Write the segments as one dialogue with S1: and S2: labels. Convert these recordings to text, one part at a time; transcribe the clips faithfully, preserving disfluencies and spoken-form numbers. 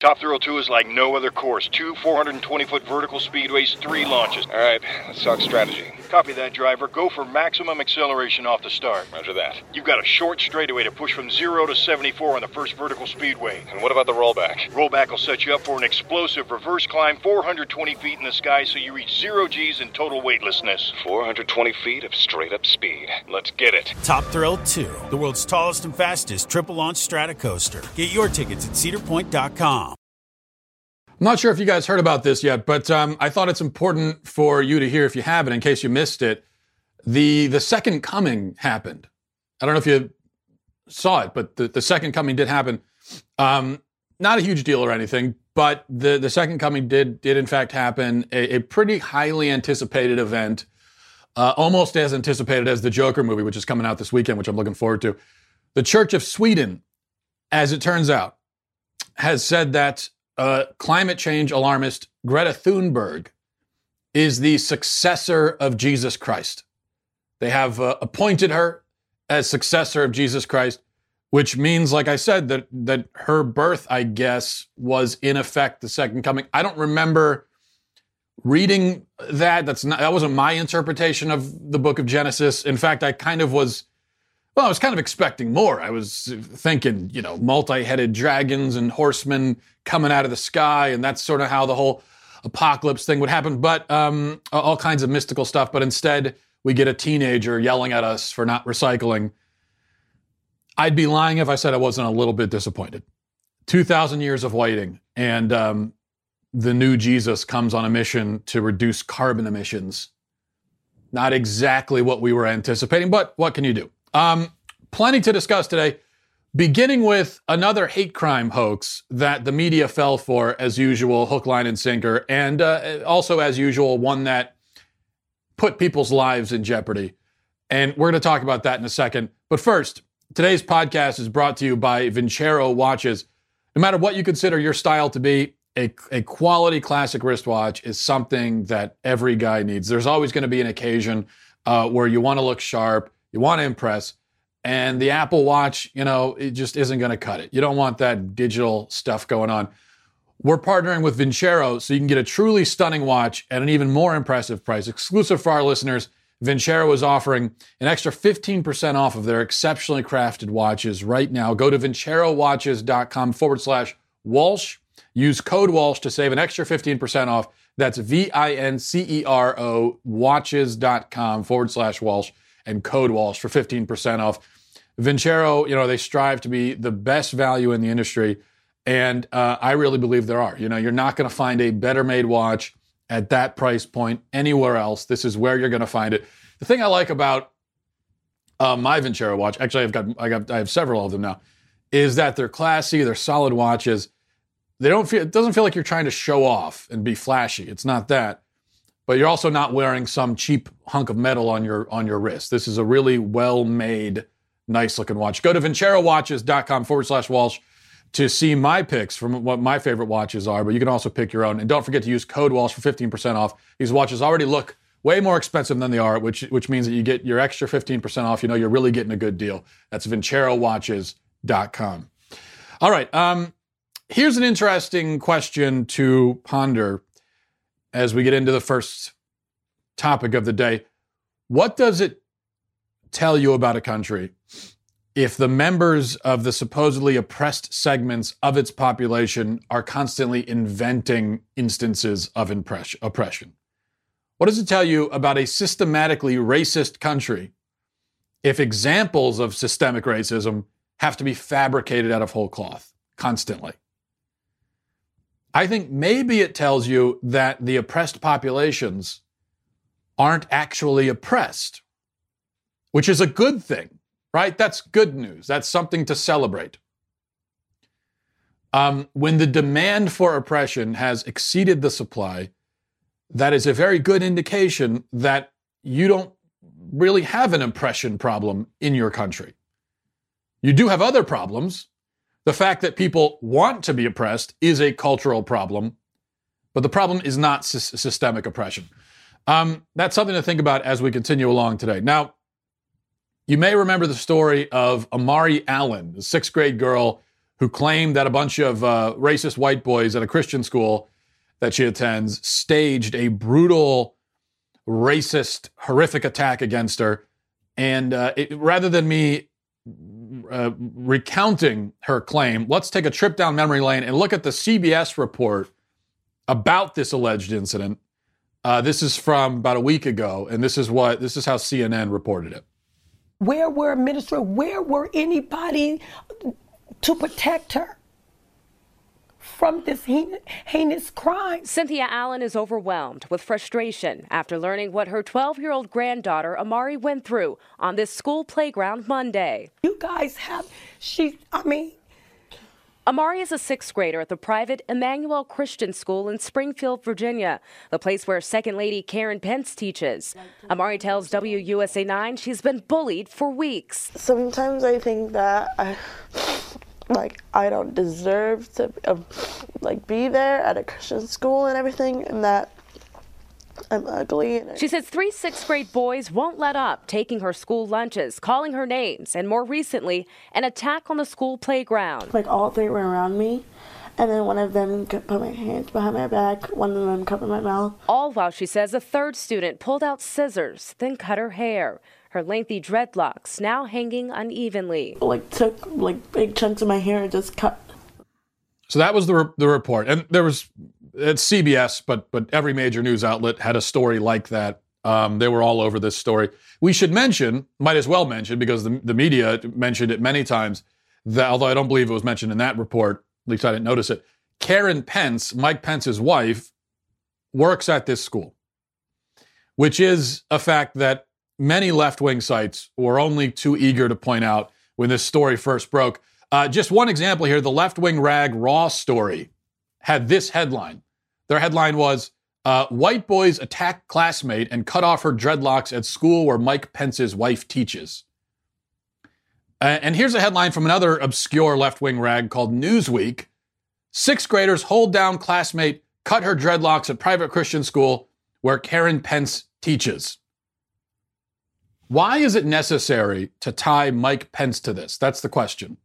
S1: Top Thrill two is like no other course. Two four hundred twenty foot vertical speedways, three launches.
S2: All right, let's talk strategy.
S1: Copy that, driver. Go for maximum acceleration off the start.
S2: Roger that.
S1: You've got a short straightaway to push from zero to seventy-four on the first vertical speedway.
S2: And what about the rollback?
S1: Rollback will set you up for an explosive reverse climb four hundred twenty feet in the sky so you reach zero G's in total weightlessness.
S2: four hundred twenty feet of straight-up speed. Let's get it.
S3: Top Thrill two, the world's tallest and fastest triple-launch stratocoaster. Get your tickets at cedar point dot com.
S4: I'm not sure if you guys heard about this yet, but um, I thought it's important for you to hear if you haven't, in case you missed it. The the second coming happened. I don't know if you saw it, but the, the second coming did happen. Um, not a huge deal or anything, but the, the second coming did did in fact happen. A, a pretty highly anticipated event, uh, almost as anticipated as the Joker movie, which is coming out this weekend, which I'm looking forward to. The Church of Sweden, as it turns out, has said that Uh, climate change alarmist Greta Thunberg is the successor of Jesus Christ. They have uh, appointed her as successor of Jesus Christ, which means, like I said, that that her birth, I guess, was in effect the second coming. I don't remember reading that. That's not, that wasn't my interpretation of the book of Genesis. In fact, I kind of was, well, I was kind of expecting more. I was thinking, you know, multi-headed dragons and horsemen coming out of the sky, and that's sort of how the whole apocalypse thing would happen. But um, all kinds of mystical stuff. But instead, we get a teenager yelling at us for not recycling. I'd be lying if I said I wasn't a little bit disappointed. two thousand years of waiting, and um, the new Jesus comes on a mission to reduce carbon emissions. Not exactly what we were anticipating, but what can you do? Um, plenty to discuss today, beginning with another hate crime hoax that the media fell for, as usual, hook, line, and sinker, and uh, also, as usual, one that put people's lives in jeopardy. And we're going to talk about that in a second. But first, today's podcast is brought to you by Vincero Watches. No matter what you consider your style to be, a, a quality classic wristwatch is something that every guy needs. There's always going to be an occasion uh, where you want to look sharp, you want to impress, and the Apple Watch, you know, it just isn't going to cut it. You don't want that digital stuff going on. We're partnering with Vincero so you can get a truly stunning watch at an even more impressive price. Exclusive for our listeners, Vincero is offering an extra fifteen percent off of their exceptionally crafted watches right now. Go to vincerowatches.com forward slash Walsh. Use code Walsh to save an extra fifteen percent off. That's V-I-N-C-E-R-O watches.com forward slash Walsh. And code Walsh for fifteen percent off. Vincero, you know, they strive to be the best value in the industry. And uh, I really believe there are. You know, you're not going to find a better made watch at that price point anywhere else. This is where you're going to find it. The thing I like about uh, my Vincero watch, actually I've got, I got, I have several of them now, is that they're classy, they're solid watches. They don't feel, it doesn't feel like you're trying to show off and be flashy. It's not that. But you're also not wearing some cheap hunk of metal on your on your wrist. This is a really well-made, nice-looking watch. Go to vincerowatches.com forward slash Walsh to see my picks from what my favorite watches are, but you can also pick your own. And don't forget to use code Walsh for fifteen percent off. These watches already look way more expensive than they are, which which means that you get your extra fifteen percent off. You know you're really getting a good deal. That's vincerowatches dot com. All right, um, here's an interesting question to ponder as we get into the first topic of the day. What does it tell you about a country if the members of the supposedly oppressed segments of its population are constantly inventing instances of impress- oppression? What does it tell you about a systematically racist country if examples of systemic racism have to be fabricated out of whole cloth constantly? I think maybe it tells you that the oppressed populations aren't actually oppressed, which is a good thing, right? That's good news. That's something to celebrate. Um, when the demand for oppression has exceeded the supply, that is a very good indication that you don't really have an oppression problem in your country. You do have other problems. The fact that people want to be oppressed is a cultural problem, but the problem is not sy- systemic oppression. Um, that's something to think about as we continue along today. Now, you may remember the story of Amari Allen, the sixth grade girl who claimed that a bunch of uh, racist white boys at a Christian school that she attends staged a brutal, racist, horrific attack against her. And uh, it, rather than me uh, recounting her claim, let's take a trip down memory lane and look at the C B S report about this alleged incident. Uh, this is from about a week ago, and this is what this is how C N N reported it.
S5: Where were administrators? Where were anybody to protect her from this heinous crime?
S6: Cynthia Allen is overwhelmed with frustration after learning what her twelve-year-old granddaughter Amari went through on this school playground Monday.
S5: You guys have, she, I mean.
S6: Amari is a sixth grader at the private Emmanuel Christian School in Springfield, Virginia, the place where Second Lady Karen Pence teaches. Amari tells W U S A nine she's been bullied for weeks.
S7: Sometimes I think that I, like, I don't deserve to, uh, like, be there at a Christian school and everything, and that I'm ugly. And I...
S6: She says three sixth grade boys won't let up, taking her school lunches, calling her names, and more recently, an attack on the school playground.
S7: Like, all three were around me, and then one of them put my hands behind my back, one of them covered my mouth.
S6: All while she says a third student pulled out scissors, then cut her hair. Her lengthy dreadlocks now hanging unevenly.
S7: Like, took, like, big chunks of my hair and just cut.
S4: So that was the re- the report. And there was, it's C B S, but but every major news outlet had a story like that. Um, they were all over this story. We should mention, might as well mention, because the, the media mentioned it many times, that although I don't believe it was mentioned in that report, at least I didn't notice it, Karen Pence, Mike Pence's wife, works at this school, which is a fact that many left-wing sites were only too eager to point out when this story first broke. Uh, just one example here, the left-wing rag Raw story had this headline. Their headline was, uh, white boys attack classmate and cut off her dreadlocks at school where Mike Pence's wife teaches. Uh, and here's a headline from another obscure left-wing rag called Newsweek. Sixth graders hold down classmate, cut her dreadlocks at private Christian school where Karen Pence teaches. Why is it necessary to tie Mike Pence to this? That's the question.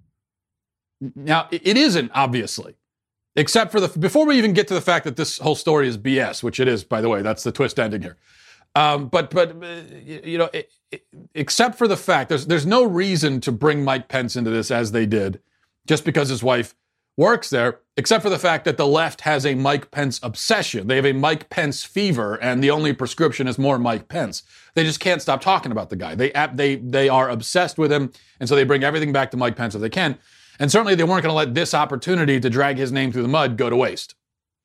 S4: Now, it isn't, obviously, except for the, before we even get to the fact that this whole story is B S, which it is, by the way, that's the twist ending here. Um, but, but uh, you know, it, it, except for the fact, there's, there's no reason to bring Mike Pence into this as they did, just because his wife works there, except for the fact that the left has a Mike Pence obsession. They have a Mike Pence fever, and the only prescription is more Mike Pence. They just can't stop talking about the guy. They they they are obsessed with him, and so they bring everything back to Mike Pence if they can. And certainly they weren't going to let this opportunity to drag his name through the mud go to waste.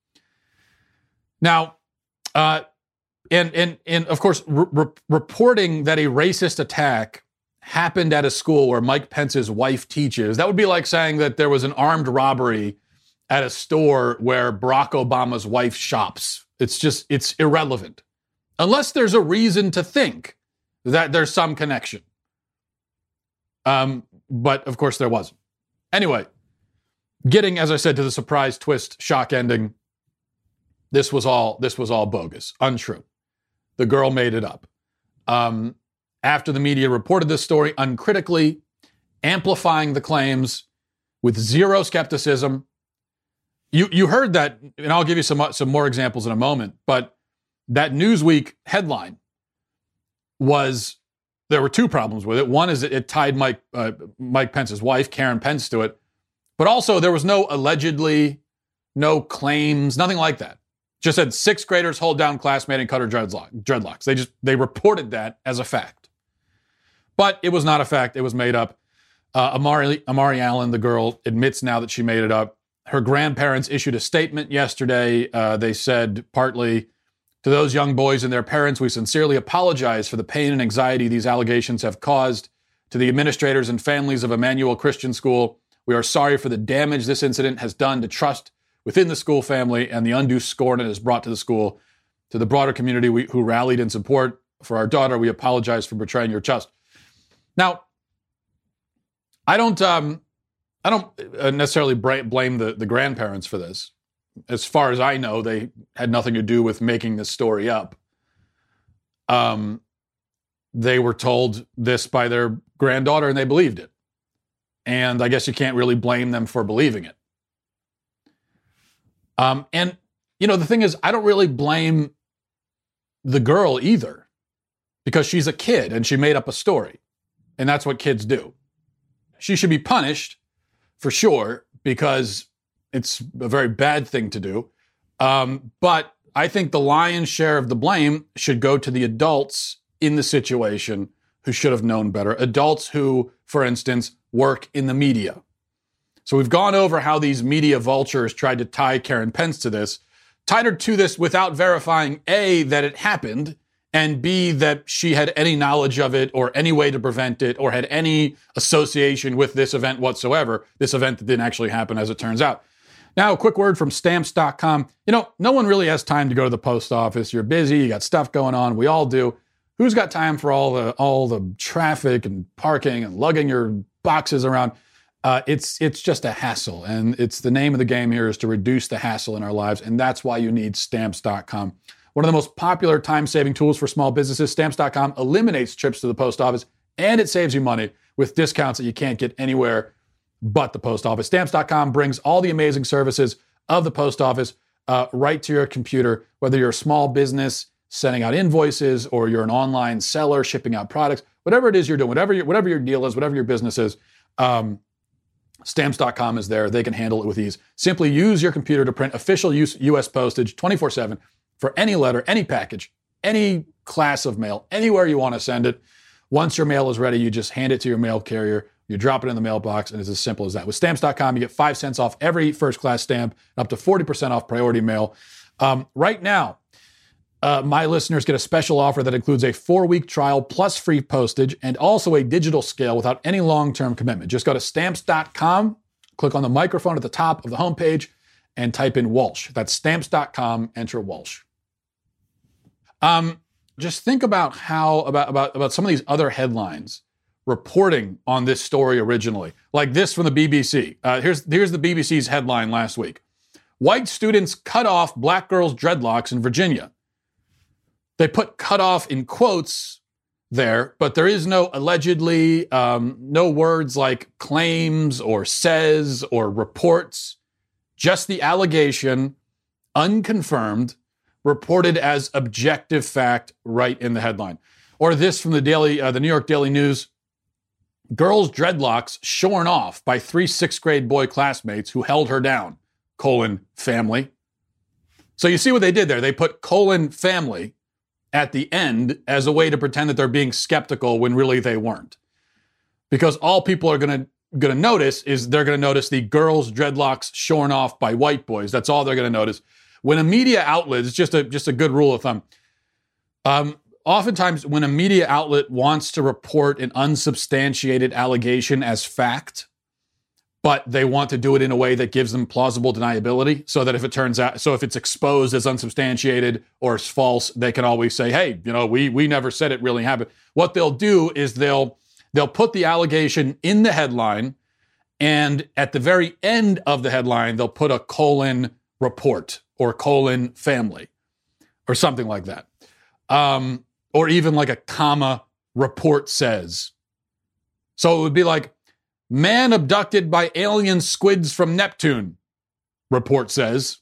S4: Now, uh, and, and, and of course, re- re- reporting that a racist attack happened at a school where Mike Pence's wife teaches, that would be like saying that there was an armed robbery at a store where Barack Obama's wife shops. It's just, it's irrelevant. Unless there's a reason to think that there's some connection. Um, but, of course, there wasn't. Anyway, getting, as I said, to the surprise twist, shock ending, this was all this was all bogus, untrue. The girl made it up. Um, after the media reported this story uncritically, amplifying the claims with zero skepticism, you you heard that, and I'll give you some some more examples in a moment. But that Newsweek headline was. There were two problems with it. One is that it tied Mike uh, Mike Pence's wife, Karen Pence, to it. But also there was no allegedly, no claims, nothing like that. Just said sixth graders hold down classmate and cut her dreadlock, dreadlocks. They just, they reported that as a fact. But it was not a fact. It was made up. Uh, Amari, Amari Allen, the girl, admits now that she made it up. Her grandparents issued a statement yesterday. Uh, they said partly, to those young boys and their parents, we sincerely apologize for the pain and anxiety these allegations have caused. To the administrators and families of Emmanuel Christian School, we are sorry for the damage this incident has done to trust within the school family and the undue scorn it has brought to the school. To the broader community we, who rallied in support for our daughter, we apologize for betraying your trust. Now, I don't, um, I don't necessarily blame the, the grandparents for this. As far as I know, they had nothing to do with making this story up. Um, they were told this by their granddaughter, and they believed it. and I guess you can't really blame them for believing it. Um, and, you know, the thing is, I don't really blame the girl either, because she's a kid and she made up a story, and that's what kids do. She should be punished, for sure, because it's a very bad thing to do. Um, but I think the lion's share of the blame should go to the adults in the situation who should have known better. Adults who, for instance, work in the media. So we've gone over how these media vultures tried to tie Karen Pence to this, tied her to this without verifying A, that it happened, and B, that she had any knowledge of it or any way to prevent it or had any association with this event whatsoever, this event that didn't actually happen, as it turns out. Now, a quick word from stamps dot com. You know, no one really has time to go to the post office. You're busy, you got stuff going on, we all do. Who's got time for all the all the traffic and parking and lugging your boxes around? Uh, it's it's just a hassle, and it's the name of the game here is to reduce the hassle in our lives, and that's why you need stamps dot com. One of the most popular time-saving tools for small businesses, stamps dot com eliminates trips to the post office, and it saves you money with discounts that you can't get anywhere but the post office. Stamps dot com brings all the amazing services of the post office uh, right to your computer, whether you're a small business sending out invoices or you're an online seller shipping out products, whatever it is you're doing, whatever your, whatever your deal is, whatever your business is, um, stamps dot com is there. They can handle it with ease. Simply use your computer to print official U S postage twenty-four seven for any letter, any package, any class of mail, anywhere you want to send it. Once your mail is ready, you just hand it to your mail carrier. You drop it in the mailbox, and it's as simple as that. With stamps dot com, you get five cents off every first-class stamp, and up to forty percent off priority mail. Um, right now, uh, my listeners get a special offer that includes a four-week trial plus free postage and also a digital scale without any long-term commitment. Just go to stamps dot com, click on the microphone at the top of the homepage, and type in Walsh. That's stamps dot com, enter Walsh. Um, just think about how, about, about, about some of these other headlines reporting on this story originally, like this from the B B C. Uh, here's, here's the B B C's headline last week. White students cut off black girls' dreadlocks in Virginia. They put cut off in quotes there, but there is no allegedly, um, no words like claims or says or reports, just the allegation, unconfirmed, reported as objective fact right in the headline. Or this from the Daily, uh, the New York Daily News. Girls' dreadlocks shorn off by three sixth grade boy classmates who held her down, colon, family. So you see what they did there. They put colon, family at the end as a way to pretend that they're being skeptical when really they weren't. Because all people are going to going to notice is they're going to notice the girls' dreadlocks shorn off by white boys. That's all they're going to notice. When a media outlet, it's just a just a good rule of thumb. Um, Oftentimes, when a media outlet wants to report an unsubstantiated allegation as fact, but they want to do it in a way that gives them plausible deniability, so that if it turns out, so if it's exposed as unsubstantiated or as false, they can always say, "Hey, you know, we we never said it really happened." What they'll do is they'll they'll put the allegation in the headline, and at the very end of the headline, they'll put a colon report or colon family or something like that. Um, Or even like a comma, report says. So it would be like, man abducted by alien squids from Neptune, report says.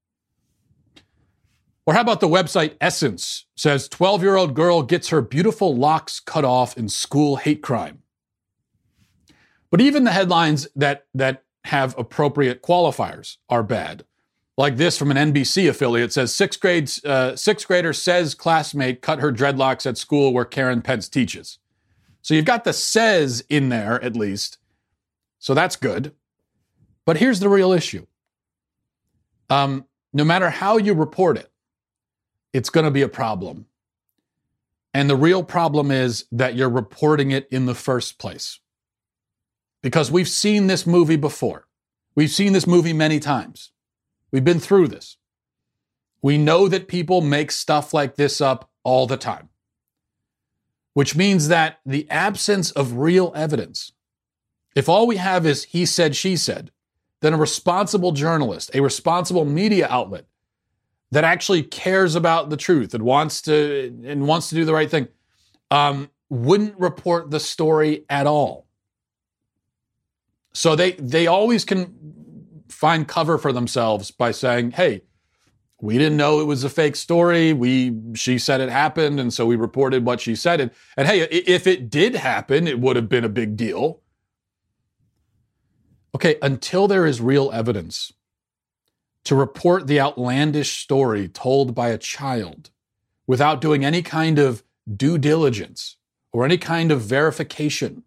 S4: Or how about the website Essence says twelve-year-old girl gets her beautiful locks cut off in school hate crime. But even the headlines that, that have appropriate qualifiers are bad. Like this from an N B C affiliate says sixth grade uh, sixth grader says classmate cut her dreadlocks at school where Karen Pence teaches. So you've got the says in there at least. So that's good. But here's the real issue. Um, no matter how you report it, it's going to be a problem. And the real problem is that you're reporting it in the first place. Because we've seen this movie before. We've seen this movie many times. We've been through this. We know that people make stuff like this up all the time, which means that the absence of real evidence, if all we have is he said, she said, then a responsible journalist, a responsible media outlet that actually cares about the truth and wants to and wants to do the right thing, um, wouldn't report the story at all. So they they always can find cover for themselves by saying, hey, we didn't know it was a fake story. We she said it happened, and so we reported what she said. And, and hey, if it did happen, it would have been a big deal. Okay, until there is real evidence to report the outlandish story told by a child without doing any kind of due diligence or any kind of verification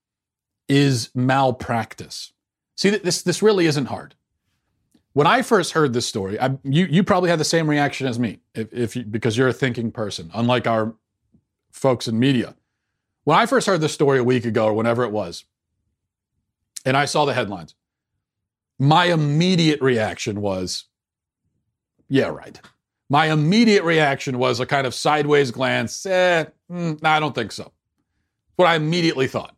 S4: is malpractice. See, this this really isn't hard. When I first heard this story, I, you you probably had the same reaction as me, if, if you, because you're a thinking person, unlike our folks in media. When I first heard this story a week ago or whenever it was, and I saw the headlines, my immediate reaction was, yeah, right. My immediate reaction was a kind of sideways glance. Eh, mm, no, I don't think so. What I immediately thought.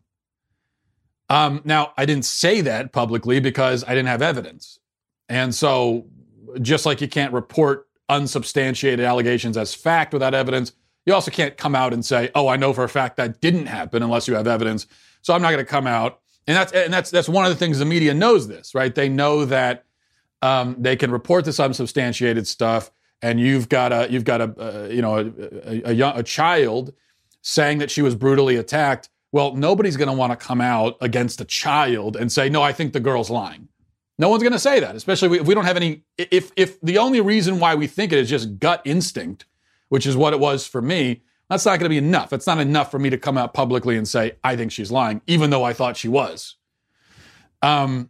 S4: Um, now, I didn't say that publicly because I didn't have evidence. And so, just like you can't report unsubstantiated allegations as fact without evidence, you also can't come out and say, oh, I know for a fact that didn't happen unless you have evidence. So I'm not going to come out. And that's and that's that's one of the things the media knows this, right? They know that um, they can report this unsubstantiated stuff, and you've got a you've got a uh, you know a, a, a, young, a child saying that she was brutally attacked. Well, nobody's going to want to come out against a child and say, no, I think the girl's lying. No one's going to say that, especially if we don't have any, if if the only reason why we think it is just gut instinct, which is what it was for me, that's not going to be enough. It's not enough for me to come out publicly and say, I think she's lying, even though I thought she was. Um.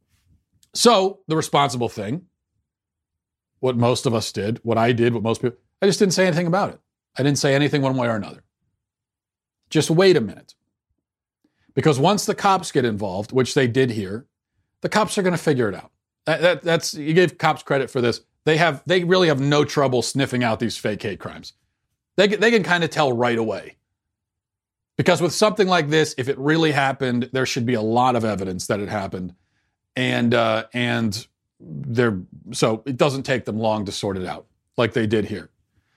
S4: So the responsible thing, what most of us did, what I did, what most people, I just didn't say anything about it. I didn't say anything one way or another. Just wait a minute. Because once the cops get involved, which they did here, the cops are going to figure it out. That, that, that's you give cops credit for this. They have they really have no trouble sniffing out these fake hate crimes. They they can kind of tell right away. Because with something like this, if it really happened, there should be a lot of evidence that it happened, and uh, and there so it doesn't take them long to sort it out like they did here.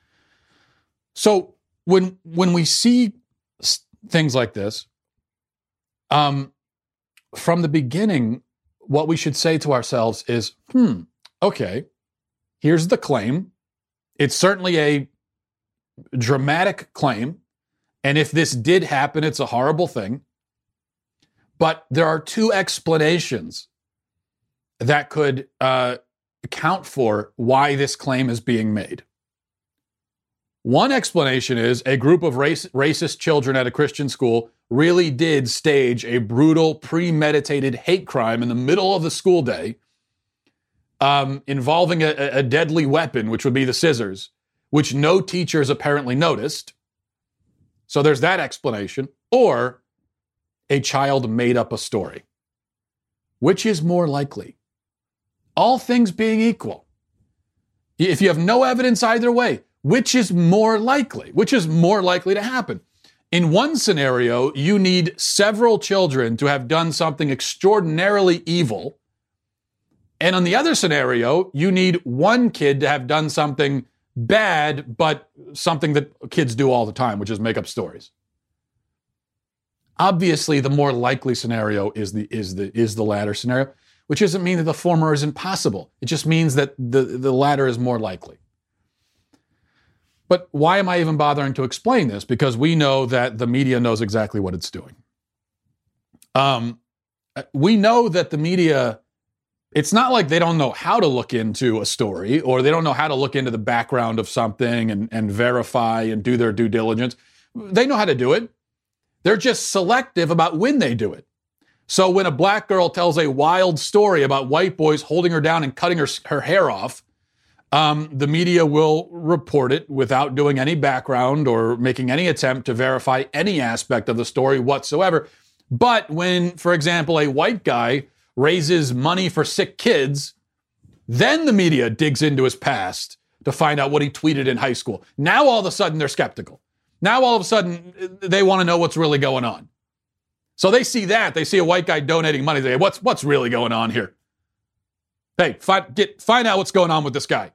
S4: So when when we see things like this, um, from the beginning, what we should say to ourselves is, hmm, okay, here's the claim. It's certainly a dramatic claim. And if this did happen, it's a horrible thing. But there are two explanations that could uh, account for why this claim is being made. One explanation is a group of race, racist children at a Christian school really did stage a brutal, premeditated hate crime in the middle of the school day um, involving a, a deadly weapon, which would be the scissors, which no teachers apparently noticed. So there's that explanation. Or a child made up a story. Which is more likely? All things being equal, if you have no evidence either way, which is more likely? Which is more likely to happen? In one scenario, you need several children to have done something extraordinarily evil. And on the other scenario, you need one kid to have done something bad, but something that kids do all the time, which is make up stories. Obviously, the more likely scenario is the is the is the latter scenario, which doesn't mean that the former is impossible. It just means that the, the latter is more likely. But why am I even bothering to explain this? Because we know that the media knows exactly what it's doing. Um, we know that the media, it's not like they don't know how to look into a story or they don't know how to look into the background of something and, and verify and do their due diligence. They know how to do it. They're just selective about when they do it. So when a black girl tells a wild story about white boys holding her down and cutting her, her hair off, Um, the media will report it without doing any background or making any attempt to verify any aspect of the story whatsoever. But when, for example, a white guy raises money for sick kids, then the media digs into his past to find out what he tweeted in high school. Now all of a sudden they're skeptical. Now all of a sudden they want to know what's really going on. So they see that. They see a white guy donating money. They say, what's, what's really going on here? Hey, find, get, find out what's going on with this guy.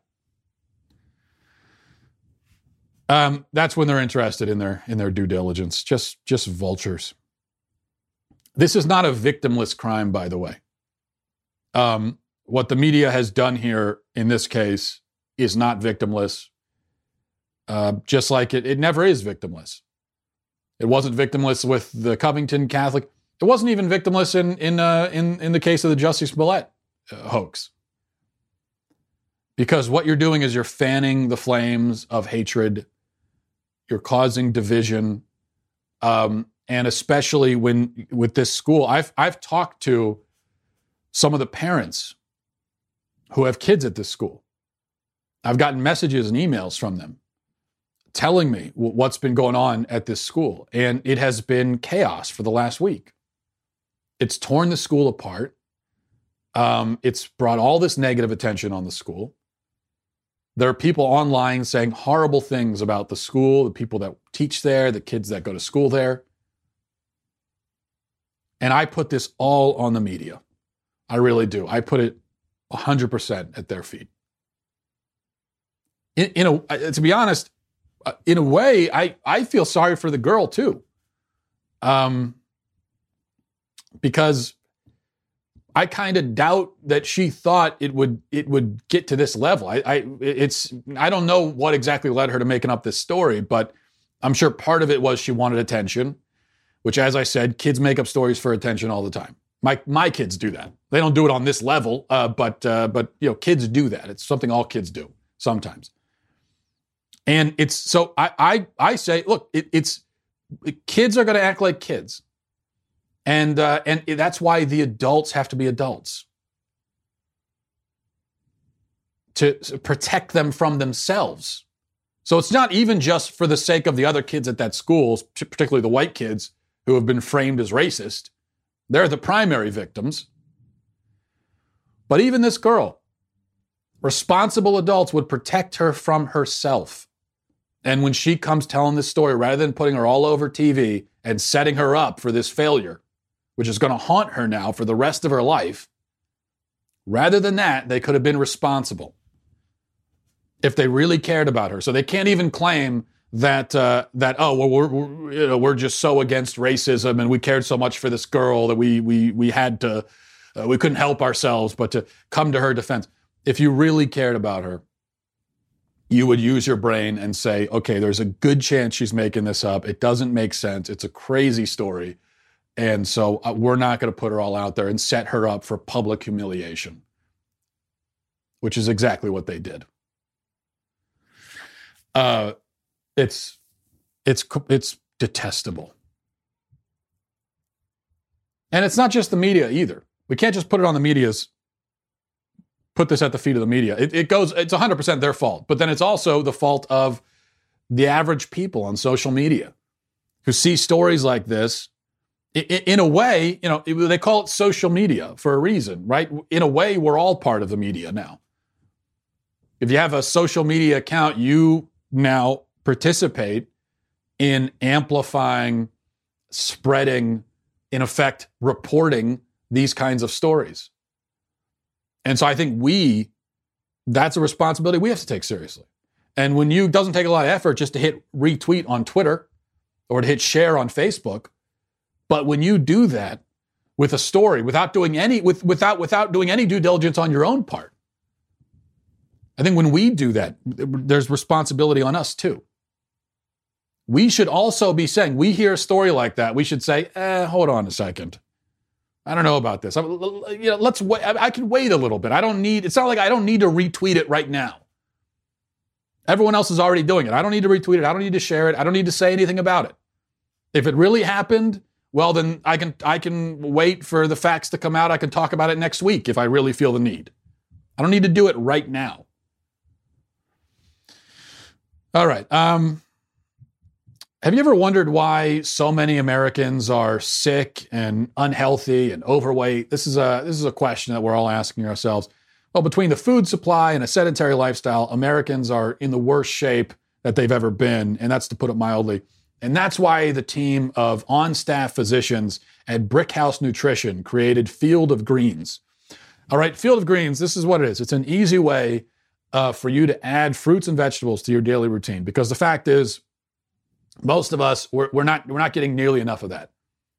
S4: Um, that's when they're interested in their in their due diligence. Just just vultures. This is not a victimless crime, by the way. Um, what the media has done here in this case is not victimless, uh, just like it, it never is victimless. It wasn't victimless with the Covington Catholic. It wasn't even victimless in in uh, in in the case of the Jussie Smollett uh, hoax. Because what you're doing is you're fanning the flames of hatred. You're causing division, um, and especially when with this school, I've I've talked to some of the parents who have kids at this school. I've gotten messages and emails from them telling me what's been going on at this school, and it has been chaos for the last week. It's torn the school apart. Um, it's brought all this negative attention on the school. There are people online saying horrible things about the school, the people that teach there, the kids that go to school there. And I put this all on the media. I really do. I put it one hundred percent at their feet. In, in a, to be honest, in a way, I, I feel sorry for the girl too. Um, because I kind of doubt that she thought it would it would get to this level. I, I it's I don't know what exactly led her to making up this story, but I'm sure part of it was she wanted attention, which, as I said, kids make up stories for attention all the time. My my kids do that. They don't do it on this level, uh, but uh, but you know, kids do that. It's something all kids do sometimes. And it's so I I I say, look, it, it's kids are going to act like kids. And uh, and that's why the adults have to be adults. To protect them from themselves. So it's not even just for the sake of the other kids at that school, particularly the white kids who have been framed as racist. They're the primary victims. But even this girl, responsible adults would protect her from herself. And when she comes telling this story, rather than putting her all over T V and setting her up for this failure, which is going to haunt her now for the rest of her life, rather than that, they could have been responsible if they really cared about her. So they can't even claim that, uh, that oh, well, we're, we're, you know, we're just so against racism and we cared so much for this girl that we we we had to, uh, we couldn't help ourselves but to come to her defense. If you really cared about her, you would use your brain and say, okay, there's a good chance she's making this up. It doesn't make sense. It's a crazy story. And so uh, we're not going to put her all out there and set her up for public humiliation, which is exactly what they did. Uh, it's it's it's detestable. And it's not just the media either. We can't just put it on the media's, put this at the feet of the media. It, it goes, it's one hundred percent their fault. But then it's also the fault of the average people on social media who see stories like this. In a way, you know, they call it social media for a reason, right? In a way, we're all part of the media now. If you have a social media account, you now participate in amplifying, spreading, in effect, reporting these kinds of stories. And so I think we, that's a responsibility we have to take seriously. And when you, doesn't take a lot of effort just to hit retweet on Twitter or to hit share on Facebook, but when you do that with a story, without doing any with without without doing any due diligence on your own part, I think when we do that, there's responsibility on us too. We should also be saying, we hear a story like that, we should say, eh, hold on a second. I don't know about this. I, you know, let's wait. I can wait a little bit. I don't need. It's not like I don't need to retweet it right now. Everyone else is already doing it. I don't need to retweet it. I don't need to share it. I don't need to say anything about it. If it really happened, well, then I can I can wait for the facts to come out. I can talk about it next week if I really feel the need. I don't need to do it right now. All right. Um, have you ever wondered why so many Americans are sick and unhealthy and overweight? This is a this is a question that we're all asking ourselves. Well, between the food supply and a sedentary lifestyle, Americans are in the worst shape that they've ever been, and that's to put it mildly. And that's why the team of on-staff physicians at Brickhouse Nutrition created Field of Greens. All right, Field of Greens, this is what it is. It's an easy way uh, for you to add fruits and vegetables to your daily routine, because the fact is, most of us, we're, we're not we're not getting nearly enough of that.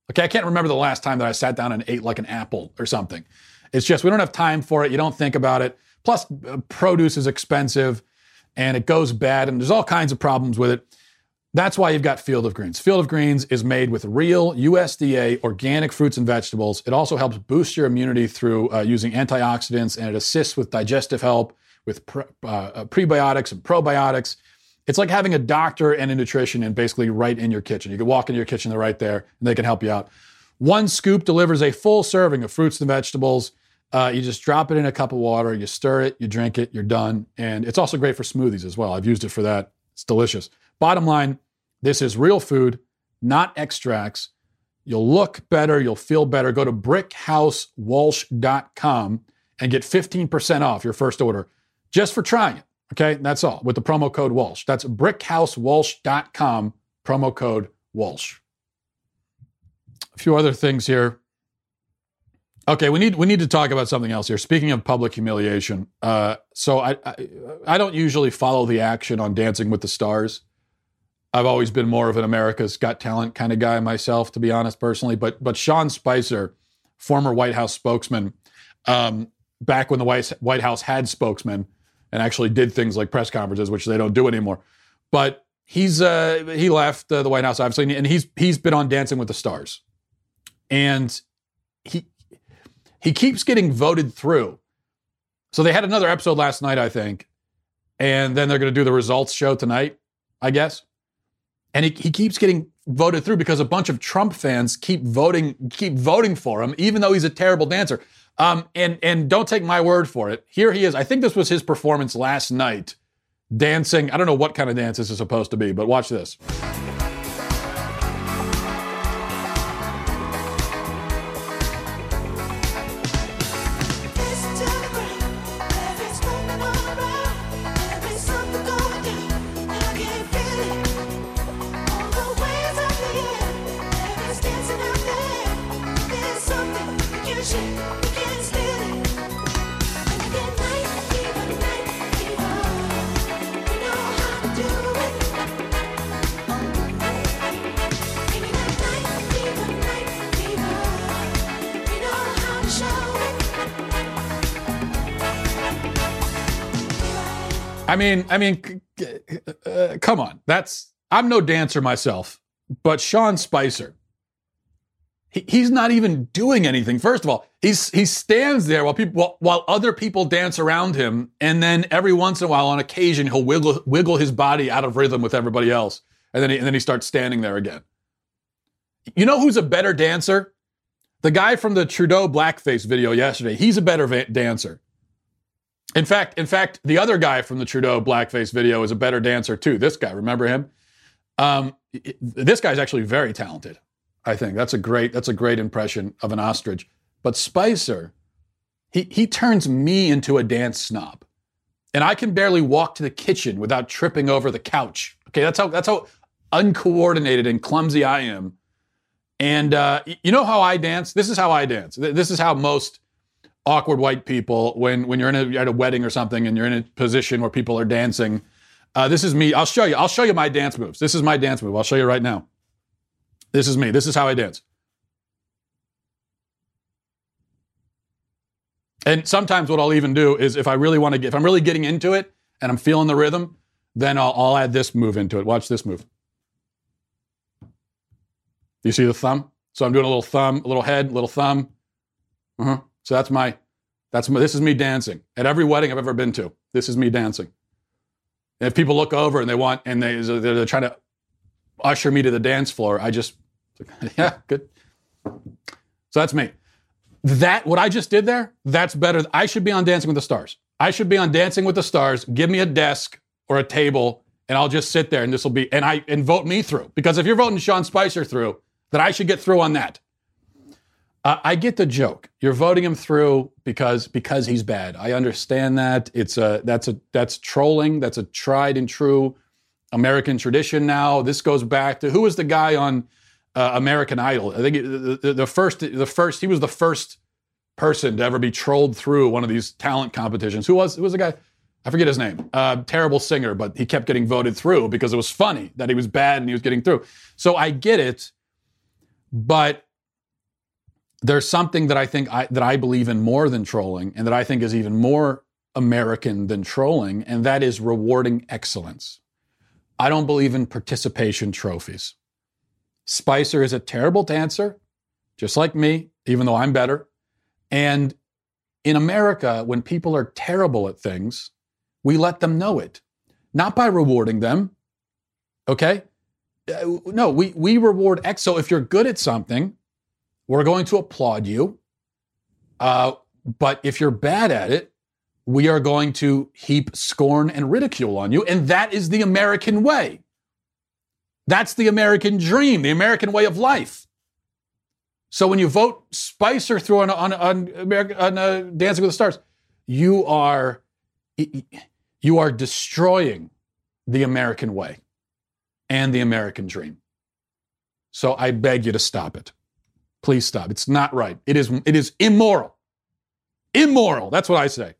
S4: Okay, I can't remember the last time that I sat down and ate like an apple or something. It's just we don't have time for it. You don't think about it. Plus, uh, produce is expensive and it goes bad and there's all kinds of problems with it. That's why you've got Field of Greens. Field of Greens is made with real U S D A organic fruits and vegetables. It also helps boost your immunity through uh, using antioxidants, and it assists with digestive help, with pre- uh, prebiotics and probiotics. It's like having a doctor and a nutrition basically right in your kitchen. You can walk into your kitchen, they're right there, and they can help you out. One scoop delivers a full serving of fruits and vegetables. Uh, you just drop it in a cup of water, you stir it, you drink it, you're done. And it's also great for smoothies as well. I've used it for that. It's delicious. Bottom line, this is real food, not extracts. You'll look better, you'll feel better. Go to brick house walsh dot com and get fifteen percent off your first order just for trying it. Okay, that's all with the promo code Walsh. That's brick house walsh dot com, promo code Walsh. A few other things here. Okay, we need we need to talk about something else here. Speaking of public humiliation, uh, so I, I I don't usually follow the action on Dancing with the Stars. I've always been more of an America's Got Talent kind of guy myself, to be honest, personally. But but Sean Spicer, former White House spokesman, um, back when the White White House had spokesmen and actually did things like press conferences, which they don't do anymore. But he's uh, he left uh, the White House, obviously, and he's he's been on Dancing with the Stars, and he. He keeps getting voted through. So they had another episode last night, I think. And then they're going to do the results show tonight, I guess. And he, he keeps getting voted through because a bunch of Trump fans keep voting keep voting for him, even though he's a terrible dancer. Um, and, and don't take my word for it. Here he is. I think this was his performance last night, dancing. I don't know what kind of dance this is supposed to be, but watch this. I mean, I mean, uh, come on. That's I'm no dancer myself, but Sean Spicer, he, he's not even doing anything. First of all, he's he stands there while people while, while other people dance around him, and then every once in a while, on occasion, he'll wiggle wiggle his body out of rhythm with everybody else, and then he, and then he starts standing there again. You know who's a better dancer? The guy from the Trudeau blackface video yesterday. He's a better va- dancer. In fact, in fact, the other guy from the Trudeau blackface video is a better dancer too. This guy, remember him? Um, this guy's actually very talented. I think that's a great that's a great impression of an ostrich. But Spicer, he he turns me into a dance snob, and I can barely walk to the kitchen without tripping over the couch. Okay, that's how that's how uncoordinated and clumsy I am. And uh, you know how I dance? This is how I dance. This is how most awkward white people, when when you're in a, at a wedding or something and you're in a position where people are dancing. Uh, this is me. I'll show you. I'll show you my dance moves. This is my dance move. I'll show you right now. This is me. This is how I dance. And sometimes what I'll even do is if I really want to get, if I'm really getting into it and I'm feeling the rhythm, then I'll, I'll add this move into it. Watch this move. Do you see the thumb? So I'm doing a little thumb, a little head, a little thumb. Uh-huh. So that's my, that's my, this is me dancing. At every wedding I've ever been to, this is me dancing. And if people look over and they want, and they, they're trying to usher me to the dance floor, I just, yeah, good. So that's me. That, what I just did there, that's better. I should be on Dancing with the Stars. I should be on Dancing with the Stars. Give me a desk or a table and I'll just sit there and this will be, and I, and vote me through. Because if you're voting Sean Spicer through, then I should get through on that. Uh, I get the joke. You're voting him through because because he's bad. I understand that. It's a that's a that's trolling. That's a tried and true American tradition now. This goes back to who was the guy on uh, American Idol? I think it, the, the, the first the first he was the first person to ever be trolled through one of these talent competitions. Who was who was the guy? I forget his name. Uh, terrible singer, but he kept getting voted through because it was funny that he was bad and he was getting through. So I get it, but there's something that I think I, that I believe in more than trolling, and that I think is even more American than trolling, and that is rewarding excellence. I don't believe in participation trophies. Spicer is a terrible dancer, just like me, even though I'm better. And in America, when people are terrible at things, we let them know it. Not by rewarding them, okay? Uh, no, we, we reward X. So if you're good at something, we're going to applaud you. Uh, but if you're bad at it, we are going to heap scorn and ridicule on you. And that is the American way. That's the American dream, the American way of life. So when you vote Spicer through on, on, on, America, on uh, Dancing with the Stars, you are, you are destroying the American way and the American dream. So I beg you to stop it. Please stop. It's not right. It is, it is immoral. Immoral. That's what I say.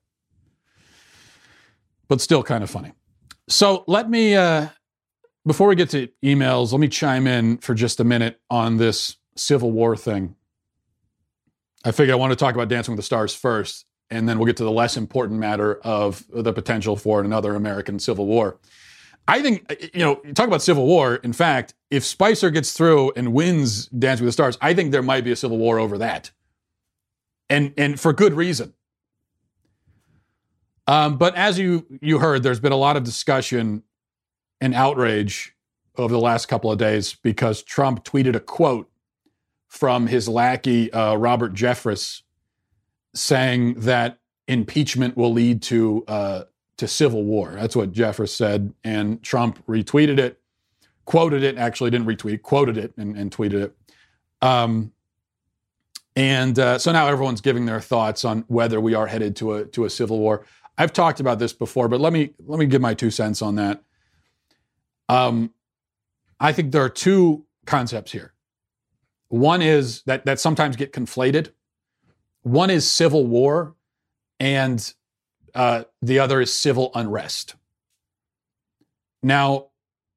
S4: But still kind of funny. So let me, uh, before we get to emails, let me chime in for just a minute on this Civil War thing. I figure I want to talk about Dancing with the Stars first, and then we'll get to the less important matter of the potential for another American Civil War. I think, you know, talk about Civil War. In fact, if Spicer gets through and wins Dancing with the Stars, I think there might be a Civil War over that. And and for good reason. Um, but as you, you heard, there's been a lot of discussion and outrage over the last couple of days because Trump tweeted a quote from his lackey, uh, Robert Jeffress, saying that impeachment will lead to uh, to civil war. That's what Jeffress said, and Trump retweeted it, quoted it, actually didn't retweet, quoted it and, and tweeted it. Um, and uh, so now everyone's giving their thoughts on whether we are headed to a to a civil war. I've talked about this before, but let me let me give my two cents on that. Um, I think there are two concepts here. One is that that sometimes get conflated. One is civil war, and uh, the other is civil unrest. Now,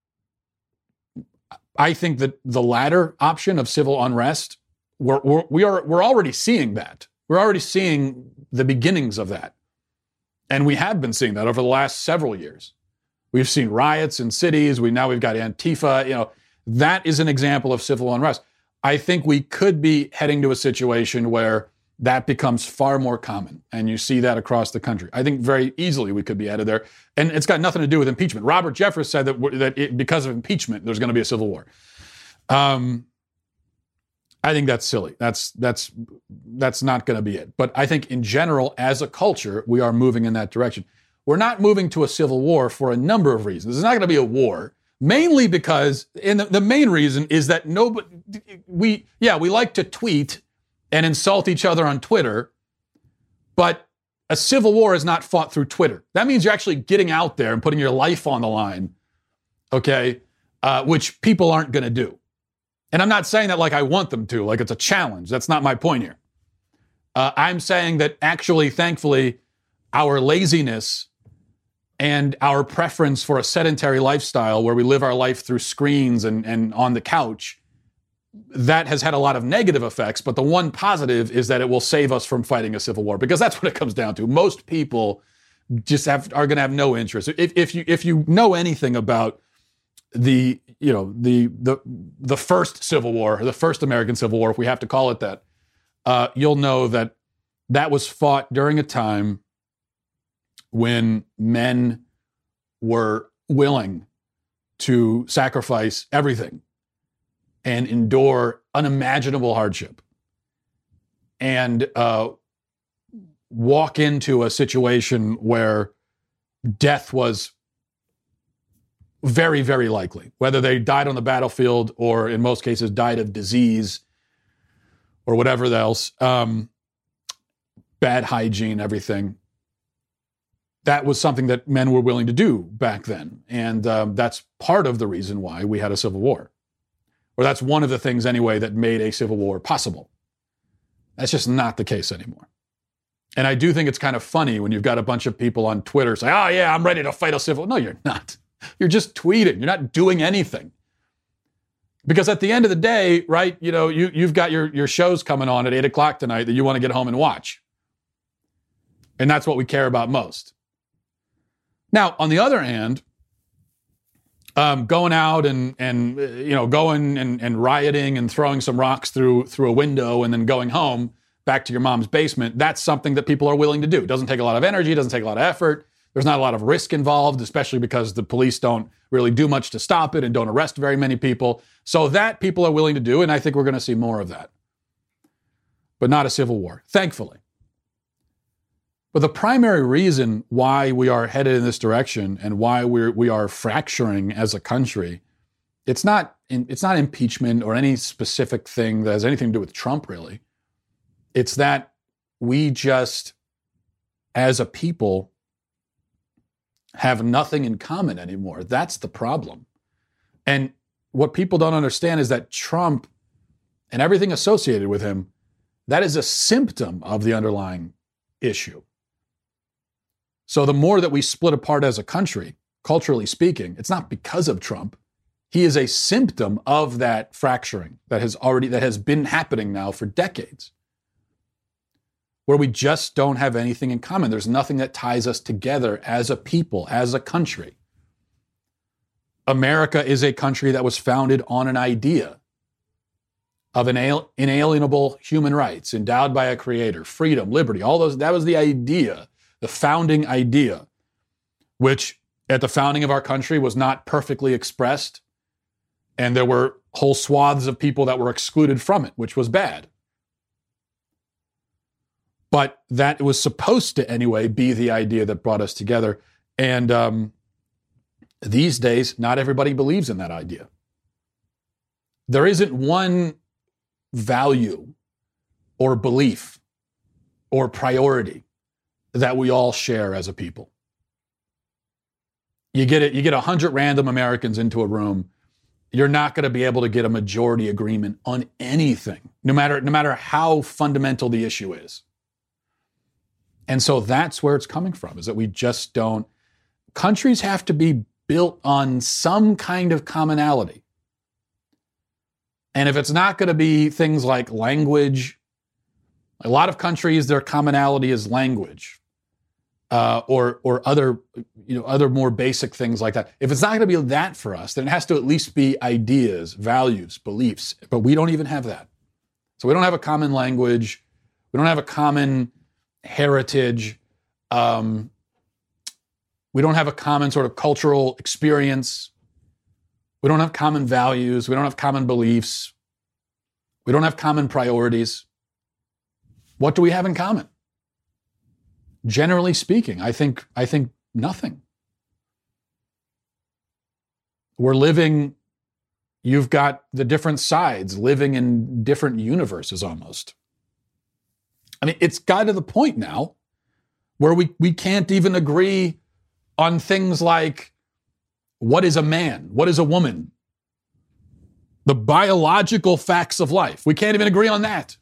S4: I think that the latter option of civil unrest, we're, we're, we are we're already seeing that. We're already seeing the beginnings of that, and we have been seeing that over the last several years. We've seen riots in cities. We now we've got Antifa. You know, that is an example of civil unrest. I think we could be heading to a situation where that becomes far more common, and you see that across the country. I think very easily we could be headed there, and it's got nothing to do with impeachment. Robert Jeffress said that that it, because of impeachment, there's going to be a civil war. Um, I think that's silly. That's that's that's not going to be it. But I think in general, as a culture, we are moving in that direction. We're not moving to a civil war for a number of reasons. There's not going to be a war. Mainly because, and the, the main reason is that nobody, we, yeah, we like to tweet and insult each other on Twitter, but a civil war is not fought through Twitter. That means you're actually getting out there and putting your life on the line, okay, uh, which people aren't going to do. And I'm not saying that like I want them to, like it's a challenge. That's not my point here. Uh, I'm saying that actually, thankfully, our laziness and our preference for a sedentary lifestyle where we live our life through screens and, and on the couch, that has had a lot of negative effects. But the one positive is that it will save us from fighting a civil war, because that's what it comes down to. Most people just have, are going to have no interest. If, if you if you know anything about the you know the the the first Civil War, the first American Civil War, if we have to call it that, uh, you'll know that that was fought during a time when men were willing to sacrifice everything and endure unimaginable hardship and uh, walk into a situation where death was very, very likely, whether they died on the battlefield or in most cases died of disease or whatever else, um, bad hygiene, everything. That was something that men were willing to do back then. And um, that's part of the reason why we had a civil war. Or that's one of the things anyway that made a civil war possible. That's just not the case anymore. And I do think it's kind of funny when you've got a bunch of people on Twitter say, oh yeah, I'm ready to fight a civil war. No, you're not. You're just tweeting. You're not doing anything. Because at the end of the day, right, you know, you, you've got your, your shows coming on at eight o'clock tonight that you want to get home and watch. And that's what we care about most. Now, on the other hand, um, going out and, and uh, you know, going and, and rioting and throwing some rocks through through a window and then going home back to your mom's basement, that's something that people are willing to do. It doesn't take a lot of energy, it doesn't take a lot of effort. There's not a lot of risk involved, especially because the police don't really do much to stop it and don't arrest very many people. So that people are willing to do, and I think we're going to see more of that. But not a civil war, thankfully. But the primary reason why we are headed in this direction and why we're, we are fracturing as a country, it's not, it's not impeachment or any specific thing that has anything to do with Trump, really. It's that we just, as a people, have nothing in common anymore. That's the problem. And what people don't understand is that Trump and everything associated with him, that is a symptom of the underlying issue. So the more that we split apart as a country, culturally speaking, it's not because of Trump. He is a symptom of that fracturing that has already, that has been happening now for decades, where we just don't have anything in common. There's nothing that ties us together as a people, as a country. America is a country that was founded on an idea of inalienable human rights, endowed by a creator, freedom, liberty, all those. That was the idea, the founding idea, which at the founding of our country was not perfectly expressed. And there were whole swaths of people that were excluded from it, which was bad. But that was supposed to, anyway, be the idea that brought us together. And um, these days, not everybody believes in that idea. There isn't one value or belief or priority that we all share as a people. You get it, you get a hundred random Americans into a room, you're not going to be able to get a majority agreement on anything, no matter, no matter how fundamental the issue is. And so that's where it's coming from, is that we just don't, countries have to be built on some kind of commonality. And if it's not going to be things like language, a lot of countries, their commonality is language, uh, or or other, you know, other more basic things like that. If it's not going to be that for us, then it has to at least be ideas, values, beliefs. But we don't even have that. So we don't have a common language. We don't have a common heritage. Um, we don't have a common sort of cultural experience. We don't have common values. We don't have common beliefs. We don't have common priorities. What do we have in common? Generally speaking, I think, I think nothing. We're living, you've got the different sides living in different universes almost. I mean, it's got to the point now where we, we can't even agree on things like, what is a man? What is a woman? The biological facts of life. We can't even agree on that.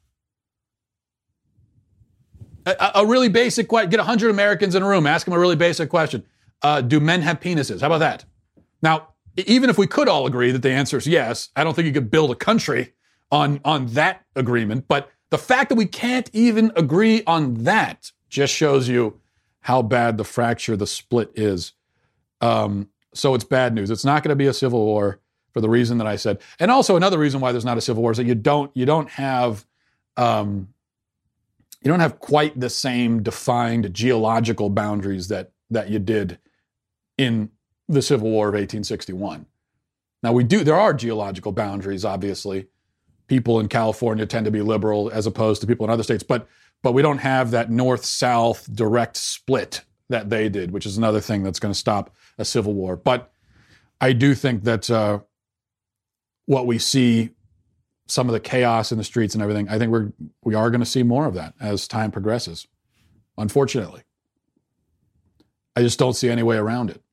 S4: A, a really basic question. Get one hundred Americans in a room, ask them a really basic question. Uh, do men have penises? How about that? Now, even if we could all agree that the answer is yes, I don't think you could build a country on, on that agreement. But the fact that we can't even agree on that just shows you how bad the fracture, the split is. Um, so it's bad news. It's not going to be a civil war for the reason that I said. And also another reason why there's not a civil war is that you don't, you don't have, um, you don't have quite the same defined geological boundaries that, that you did in the Civil War of eighteen sixty-one. Now we do, there are geological boundaries, obviously. People in California tend to be liberal as opposed to people in other states, but but we don't have that north-south direct split that they did, which is another thing that's going to stop a civil war. But I do think that uh, what we see, some of the chaos in the streets and everything, I think we're we are going to see more of that as time progresses, unfortunately. I just don't see any way around it.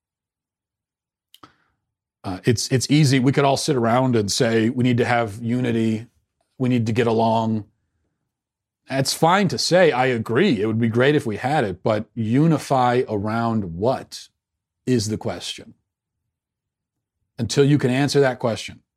S4: Uh, it's it's easy. We could all sit around and say we need to have unity, we need to get along. It's fine to say, I agree. It would be great if we had it, but unify around what is the question? Until you can answer that question,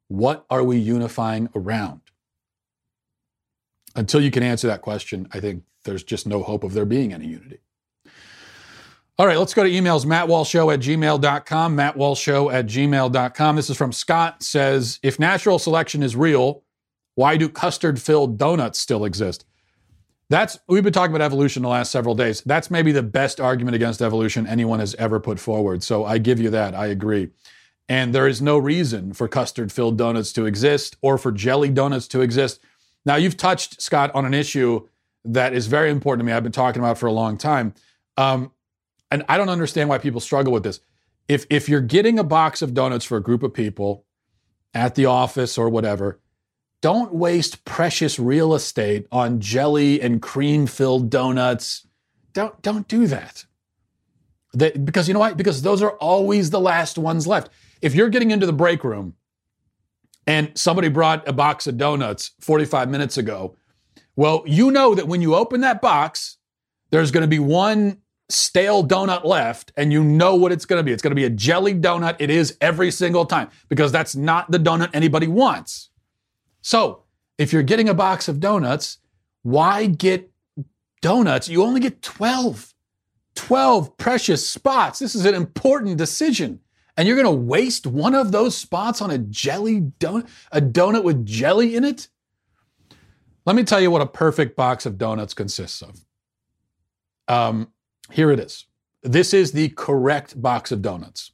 S4: What are we unifying around? Until you can answer that question, I think there's just no hope of there being any unity. All right, let's go to emails. mattwalshshow at gmail dot com. mattwalshshow at gmail dot com. This is from Scott. Says, if natural selection is real, why do custard-filled donuts still exist? That's, we've been talking about evolution the last several days. That's maybe the best argument against evolution anyone has ever put forward. So I give you that. I agree. And there is no reason for custard-filled donuts to exist or for jelly donuts to exist. Now, you've touched, Scott, on an issue that is very important to me. I've been talking about for a long time. Um, and I don't understand why people struggle with this. If, if you're getting a box of donuts for a group of people at the office or whatever, don't waste precious real estate on jelly and cream-filled donuts. Don't, don't do that. They, because you know why? Because those are always the last ones left. If you're getting into the break room and somebody brought a box of donuts forty-five minutes ago, well, you know that when you open that box, there's going to be one stale donut left, and you know what it's going to be. It's going to be a jelly donut. It is every single time, because that's not the donut anybody wants. So if you're getting a box of donuts, why get donuts? You only get twelve. twelve precious spots. This is an important decision. And you're going to waste one of those spots on a jelly donut, a donut with jelly in it? Let me tell you what a perfect box of donuts consists of. Um, here it is. This is the correct box of donuts.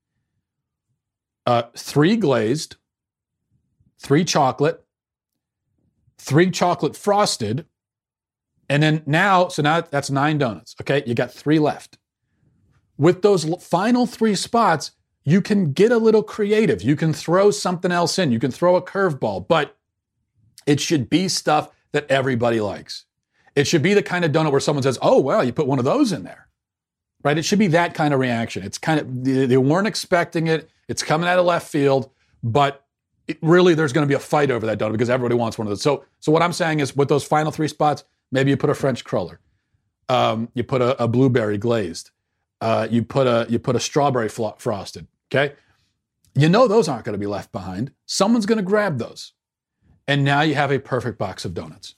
S4: Uh, three glazed, three chocolate, three chocolate frosted, and then now, so now that's nine donuts, okay? You got three left. With those final three spots, you can get a little creative. You can throw something else in. You can throw a curveball, but it should be stuff that everybody likes. It should be the kind of donut where someone says, oh, well, you put one of those in there, right? It should be that kind of reaction. It's kind of, they weren't expecting it. It's coming out of left field, but it really, there's going to be a fight over that donut because everybody wants one of those. So, so what I'm saying is with those final three spots, maybe you put a French cruller. Um, you put a, a blueberry glazed. Uh, you put a you put a strawberry flo- frosted, okay? You know those aren't going to be left behind. Someone's going to grab those. And now you have a perfect box of donuts.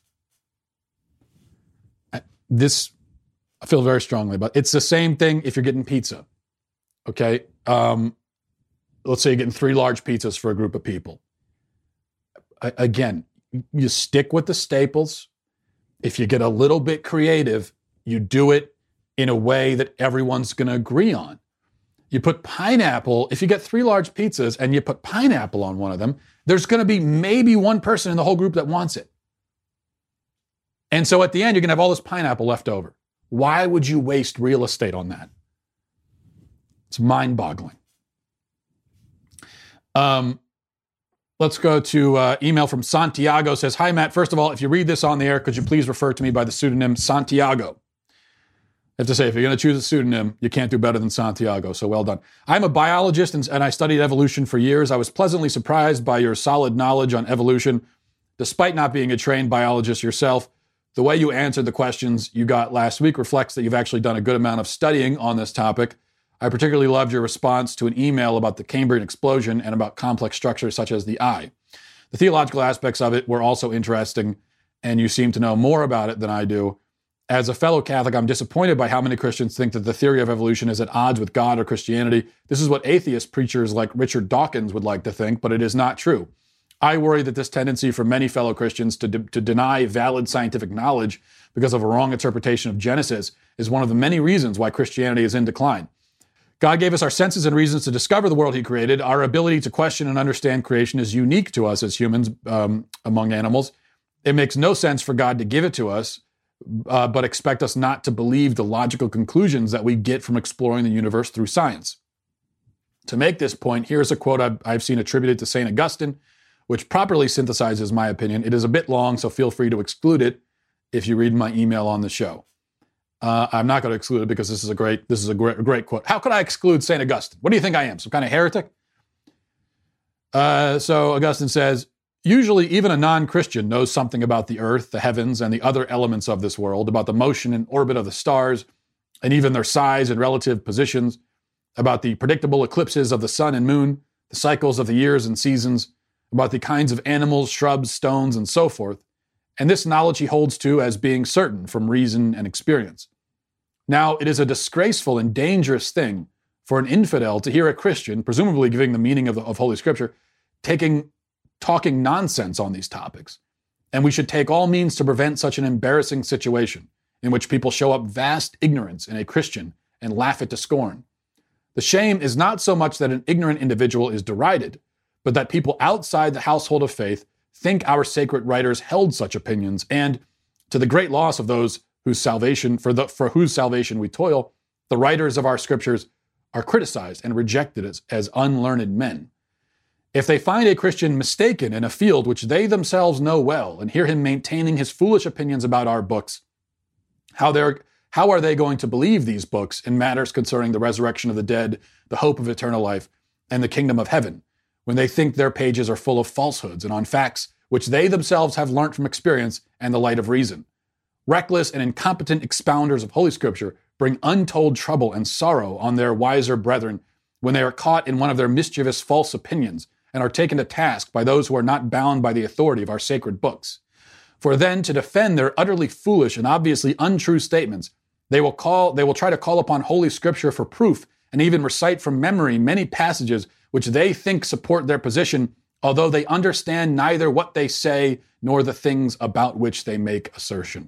S4: This, I feel very strongly about. It's the same thing if you're getting pizza, okay? Um, let's say you're getting three large pizzas for a group of people. I, again, you stick with the staples. If you get a little bit creative, you do it in a way that everyone's going to agree on. You put pineapple, if you get three large pizzas and you put pineapple on one of them, there's going to be maybe one person in the whole group that wants it. And so at the end, you're going to have all this pineapple left over. Why would you waste real estate on that? It's mind-boggling. Um, let's go to uh, email from Santiago. Says, hi, Matt. First of all, if you read this on the air, could you please refer to me by the pseudonym Santiago? I have to say, if you're going to choose a pseudonym, you can't do better than Santiago, so well done. I'm a biologist and, and I studied evolution for years. I was pleasantly surprised by your solid knowledge on evolution. Despite not being a trained biologist yourself, the way you answered the questions you got last week reflects that you've actually done a good amount of studying on this topic. I particularly loved your response to an email about the Cambrian explosion and about complex structures such as the eye. The theological aspects of it were also interesting, and you seem to know more about it than I do. As a fellow Catholic, I'm disappointed by how many Christians think that the theory of evolution is at odds with God or Christianity. This is what atheist preachers like Richard Dawkins would like to think, but it is not true. I worry that this tendency for many fellow Christians to, de- to deny valid scientific knowledge because of a wrong interpretation of Genesis is one of the many reasons why Christianity is in decline. God gave us our senses and reasons to discover the world he created. Our ability to question and understand creation is unique to us as humans um, among animals. It makes no sense for God to give it to us, Uh, but expect us not to believe the logical conclusions that we get from exploring the universe through science. To make this point, here's a quote I've, I've seen attributed to Saint Augustine, which properly synthesizes my opinion. It is a bit long, so feel free to exclude it if you read my email on the show. Uh, I'm not going to exclude it because this is a great this is a great, great quote. How could I exclude Saint Augustine? What do you think I am, some kind of heretic? Uh, so Augustine says, usually, even a non-Christian knows something about the earth, the heavens, and the other elements of this world, about the motion and orbit of the stars, and even their size and relative positions, about the predictable eclipses of the sun and moon, the cycles of the years and seasons, about the kinds of animals, shrubs, stones, and so forth, and this knowledge he holds to as being certain from reason and experience. Now, it is a disgraceful and dangerous thing for an infidel to hear a Christian, presumably giving the meaning of, the, of Holy Scripture, taking, talking nonsense on these topics. And we should take all means to prevent such an embarrassing situation in which people show up vast ignorance in a Christian and laugh it to scorn. The shame is not so much that an ignorant individual is derided, but that people outside the household of faith think our sacred writers held such opinions, and, to the great loss of those whose salvation, for, the, for whose salvation we toil, the writers of our scriptures are criticized and rejected as, as unlearned men. If they find a Christian mistaken in a field which they themselves know well and hear him maintaining his foolish opinions about our books, how, they're, how are they going to believe these books in matters concerning the resurrection of the dead, the hope of eternal life, and the kingdom of heaven, when they think their pages are full of falsehoods and on facts which they themselves have learnt from experience and the light of reason? Reckless and incompetent expounders of Holy Scripture bring untold trouble and sorrow on their wiser brethren when they are caught in one of their mischievous false opinions and are taken to task by those who are not bound by the authority of our sacred books. For then, to defend their utterly foolish and obviously untrue statements, they will call, they will try to call upon Holy Scripture for proof and even recite from memory many passages which they think support their position, although they understand neither what they say nor the things about which they make assertion.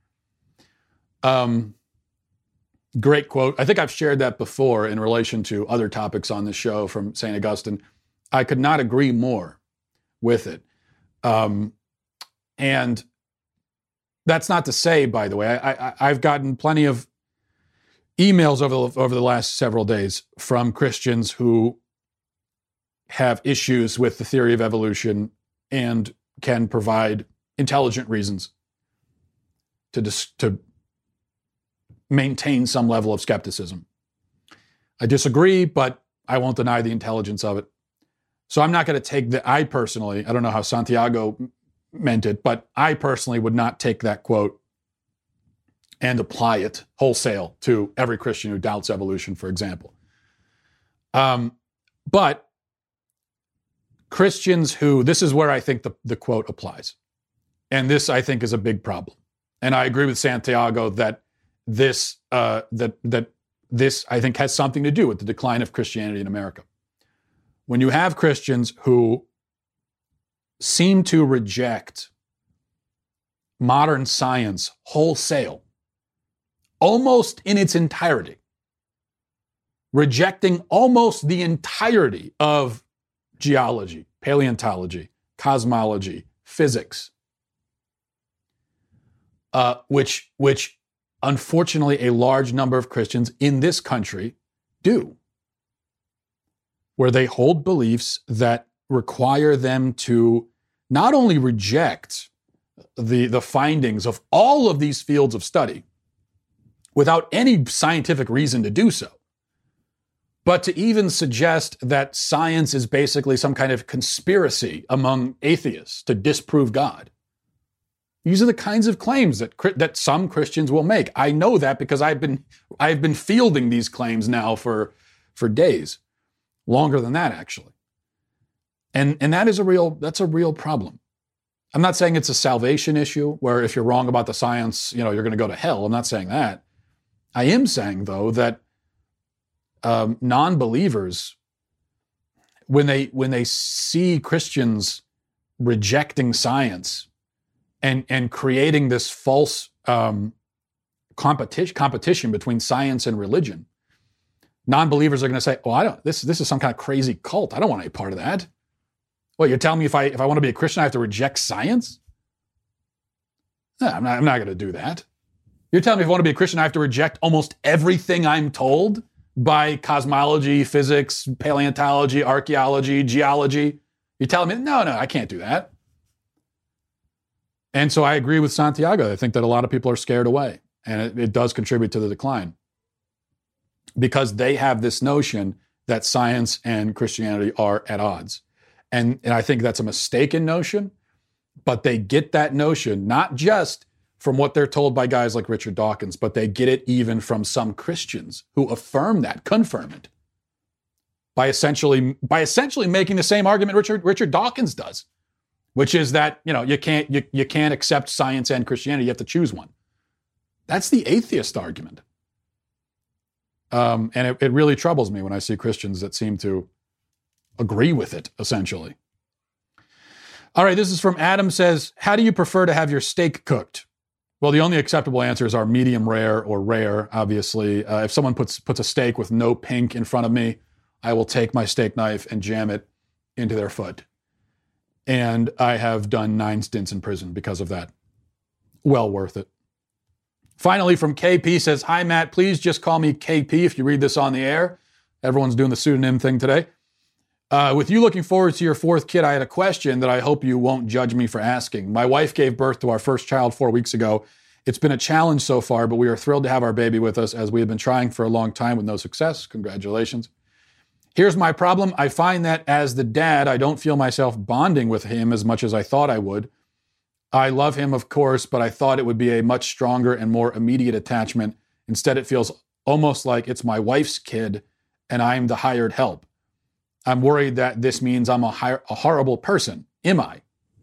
S4: Um, great quote. I think I've shared that before in relation to other topics on this show from Saint Augustine. I could not agree more with it. Um, and that's not to say, by the way, I, I, I've gotten plenty of emails over the, over the last several days from Christians who have issues with the theory of evolution and can provide intelligent reasons to dis- to maintain some level of skepticism. I disagree, but I won't deny the intelligence of it. So I'm not going to take the, I personally, I don't know how Santiago meant it, but I personally would not take that quote and apply it wholesale to every Christian who doubts evolution, for example. Um, but Christians who, this is where I think the, the quote applies. And this, I think, is a big problem. And I agree with Santiago that this, uh, that, that this, I think, has something to do with the decline of Christianity in America. When you have Christians who seem to reject modern science wholesale, almost in its entirety, rejecting almost the entirety of geology, paleontology, cosmology, physics, uh, which, which unfortunately a large number of Christians in this country do, where they hold beliefs that require them to not only reject the, the findings of all of these fields of study without any scientific reason to do so, but to even suggest that science is basically some kind of conspiracy among atheists to disprove God. These are the kinds of claims that that some Christians will make. I know that because I've been I've been fielding these claims now for for days, longer than that actually. And and that is a real that's a real problem. I'm not saying it's a salvation issue where if you're wrong about the science, you know, you're going to go to hell. I'm not saying that. I am saying though that um, non-believers, when they when they see Christians rejecting science and and creating this false um, competition competition between science and religion, non-believers are going to say, "Oh, I don't. This this is some kind of crazy cult. I don't want any part of that." Well, you're telling me if I if I want to be a Christian, I have to reject science? No, I'm not. I'm not going to do that. You're telling me if I want to be a Christian, I have to reject almost everything I'm told by cosmology, physics, paleontology, archaeology, geology. You're telling me, no, no, I can't do that. And so I agree with Santiago. I think that a lot of people are scared away, and it, it does contribute to the decline because they have this notion that science and Christianity are at odds. And, and I think that's a mistaken notion, but they get that notion not just from what they're told by guys like Richard Dawkins, but they get it even from some Christians who affirm that, confirm it. by essentially by essentially making the same argument Richard Richard Dawkins does, which is that, you know, you can't you, you can't accept science and Christianity. You have to choose one. That's the atheist argument. Um, and it, it really troubles me when I see Christians that seem to agree with it, essentially. All right, this is from Adam, says, how do you prefer to have your steak cooked? Well, the only acceptable answers are medium rare or rare, obviously. Uh, if someone puts puts a steak with no pink in front of me, I will take my steak knife and jam it into their foot. And I have done nine stints in prison because of that. Well worth it. Finally, from K P, says, hi, Matt, please just call me K P if you read this on the air. Everyone's doing the pseudonym thing today. Uh, with you looking forward to your fourth kid, I had a question that I hope you won't judge me for asking. My wife gave birth to our first child four weeks ago. It's been a challenge so far, but we are thrilled to have our baby with us as we have been trying for a long time with no success. Congratulations. Here's my problem. I find that as the dad, I don't feel myself bonding with him as much as I thought I would. I love him, of course, but I thought it would be a much stronger and more immediate attachment. Instead, it feels almost like it's my wife's kid and I'm the hired help. I'm worried that this means I'm a, hi- a horrible person. Am I?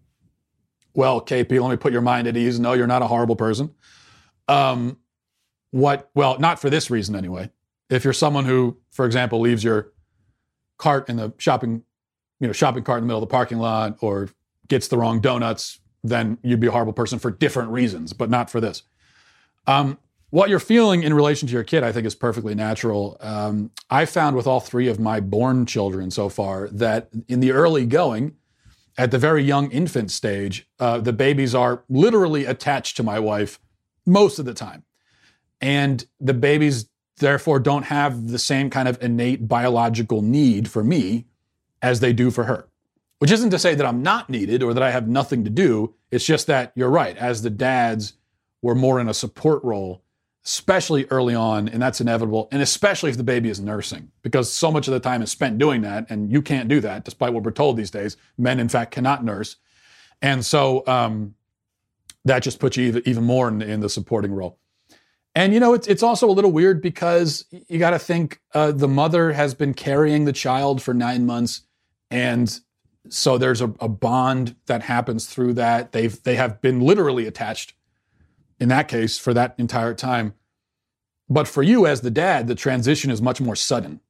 S4: Well, K P, let me put your mind at ease. No, you're not a horrible person. Um, what? Well, not for this reason anyway. If you're someone who, for example, leaves your cart in the shopping, you know, shopping cart in the middle of the parking lot or gets the wrong donuts, then you'd be a horrible person for different reasons, but not for this. Um, what you're feeling in relation to your kid, I think, is perfectly natural. Um, I found with all three of my born children so far that in the early going, at the very young infant stage, uh, the babies are literally attached to my wife most of the time. And the babies, therefore, don't have the same kind of innate biological need for me as they do for her. Which isn't to say that I'm not needed or that I have nothing to do. It's just that you're right. As the dads, we're more in a support role, especially early on, and that's inevitable, and especially if the baby is nursing, because so much of the time is spent doing that, and you can't do that, despite what we're told these days. Men, in fact, cannot nurse. And so um, that just puts you even, even more in, in the supporting role. And, you know, it's it's also a little weird because you got to think uh, the mother has been carrying the child for nine months, and so there's a, a bond that happens through that. They've they have been literally attached in that case for that entire time. But for you as the dad, the transition is much more sudden.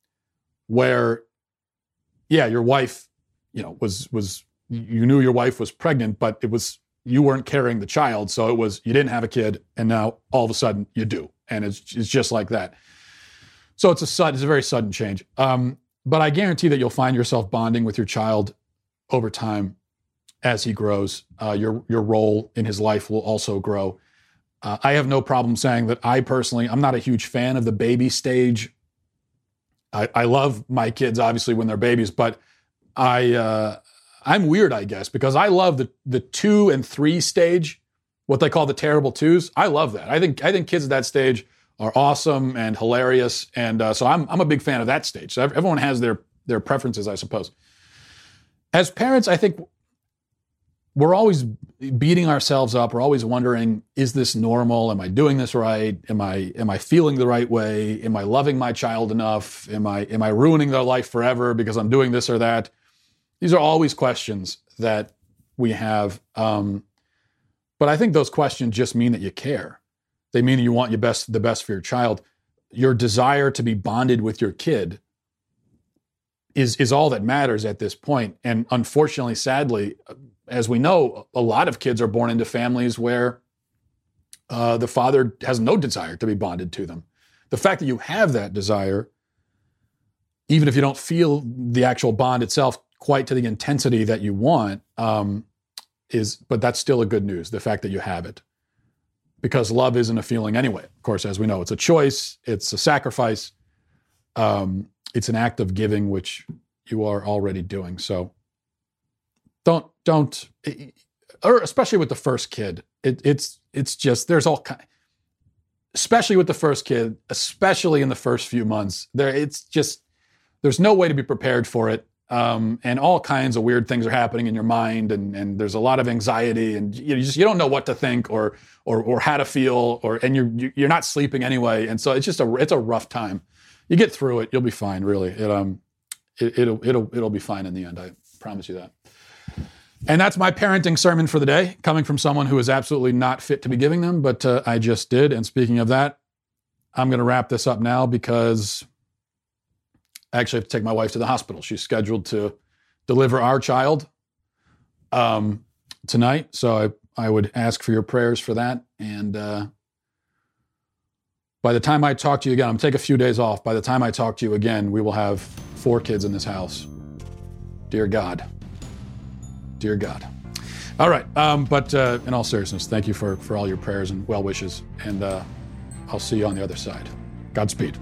S4: Where, yeah, your wife, you know, was was you knew your wife was pregnant, but it was you weren't carrying the child, so it was you didn't have a kid, and now all of a sudden you do, and it's it's just like that. So it's a sudden, it's a very sudden change. Um, But I guarantee that you'll find yourself bonding with your child over time as he grows. Uh, your your role in his life will also grow. Uh, I have no problem saying that I personally, I'm not a huge fan of the baby stage. I, I love my kids, obviously, when they're babies, but I, uh, I'm weird, I guess, because I love the the two and three stage, what they call the terrible twos. I love that. I think I think kids at that stage are awesome and hilarious. And uh, so I'm I'm a big fan of that stage. So everyone has their their preferences, I suppose. As parents, I think we're always beating ourselves up. We're always wondering, is this normal? Am I doing this right? Am I am I feeling the right way? Am I loving my child enough? Am I am I ruining their life forever because I'm doing this or that? These are always questions that we have. Um, but I think those questions just mean that you care. They mean you want your best, the best for your child. Your desire to be bonded with your kid is, is all that matters at this point. And unfortunately, sadly, as we know, a lot of kids are born into families where uh, the father has no desire to be bonded to them. The fact that you have that desire, even if you don't feel the actual bond itself quite to the intensity that you want, um, is, but that's still a good news, the fact that you have it. Because love isn't a feeling anyway. Of course, as we know, it's a choice, it's a sacrifice, um, it's an act of giving, which you are already doing. So don't, don't, or especially with the first kid, it, it's, it's just, there's all kind, especially with the first kid, especially in the first few months, there, it's just, there's no way to be prepared for it. Um, and all kinds of weird things are happening in your mind, and, and there's a lot of anxiety, and you, know, you just you don't know what to think or or or how to feel, or and you're you're not sleeping anyway, and so it's just a it's a rough time. You get through it, you'll be fine. Really, it um it, it'll it'll it'll be fine in the end. I promise you that. And that's my parenting sermon for the day, coming from someone who is absolutely not fit to be giving them, but uh, I just did. And speaking of that, I'm going to wrap this up now because I actually have to take my wife to the hospital. She's scheduled to deliver our child um, tonight. So I, I would ask for your prayers for that. And uh, by the time I talk to you again, I'm going to take a few days off. By the time I talk to you again, we will have four kids in this house. Dear God. Dear God. All right. Um, but uh, in all seriousness, thank you for, for all your prayers and well wishes. And uh, I'll see you on the other side. Godspeed.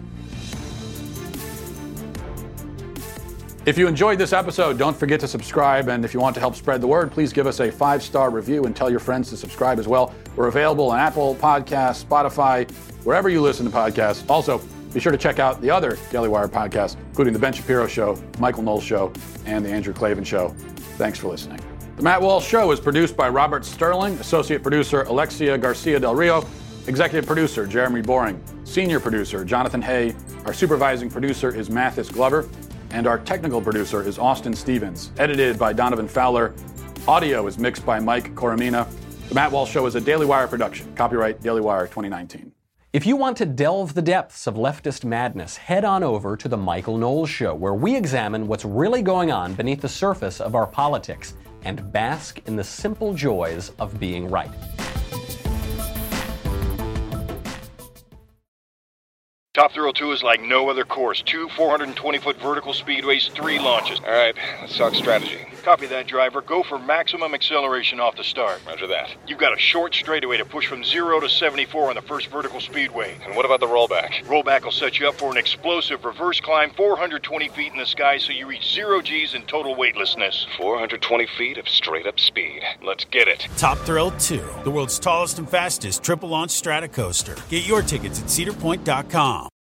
S4: If you enjoyed this episode, don't forget to subscribe. And if you want to help spread the word, please give us a five-star review and tell your friends to subscribe as well. We're available on Apple Podcasts, Spotify, wherever you listen to podcasts. Also, be sure to check out the other Daily Wire podcasts, including The Ben Shapiro Show, Michael Knowles Show, and The Andrew Klavan Show. Thanks for listening. The Matt Walsh Show is produced by Robert Sterling, Associate Producer Alexia Garcia Del Rio, Executive Producer Jeremy Boring, Senior Producer Jonathan Hay, our Supervising Producer is Mathis Glover, and our Technical Producer is Austin Stevens. Edited by Donovan Fowler. Audio is mixed by Mike Coromina. The Matt Walsh Show is a Daily Wire production. Copyright Daily Wire twenty nineteen.
S8: If you want to delve the depths of leftist madness, head on over to The Michael Knowles Show, where we examine what's really going on beneath the surface of our politics and bask in the simple joys of being right.
S1: Top Thrill two is like no other course. Two four hundred twenty foot vertical speedways, three launches.
S2: All right, let's talk strategy.
S1: Copy that, driver. Go for maximum acceleration off the start.
S2: Roger that.
S1: You've got a short straightaway to push from zero to seventy-four on the first vertical speedway.
S2: And what about the rollback?
S1: Rollback will set you up for an explosive reverse climb four hundred twenty feet in the sky so you reach zero G's in total weightlessness.
S2: four hundred twenty feet of straight-up speed. Let's get it.
S3: Top Thrill two, the world's tallest and fastest triple launch stratocoaster. Get your tickets at cedar point dot com.